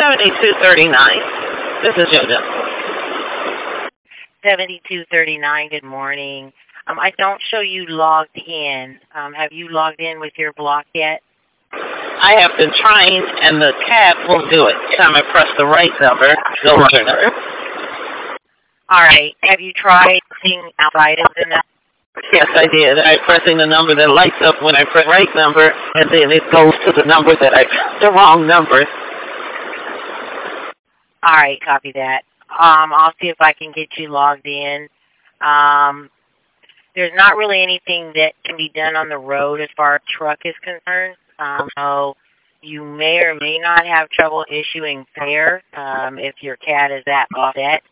7239. This is Judith. 7239, good morning. I don't show you logged in. Have you logged in with your block yet? I have been trying, and the tab won't do it. Every time I press the right number, the wrong number. All right. Have you tried seeing outside of the number? Yes, I did. I'm pressing the number that lights up when I press the right number, and then it goes to the number that the wrong number. All right, copy that. I'll see if I can get you logged in. There's not really anything that can be done on the road as far as truck is concerned. So you may or may not have trouble issuing fare if your CAT is at offset.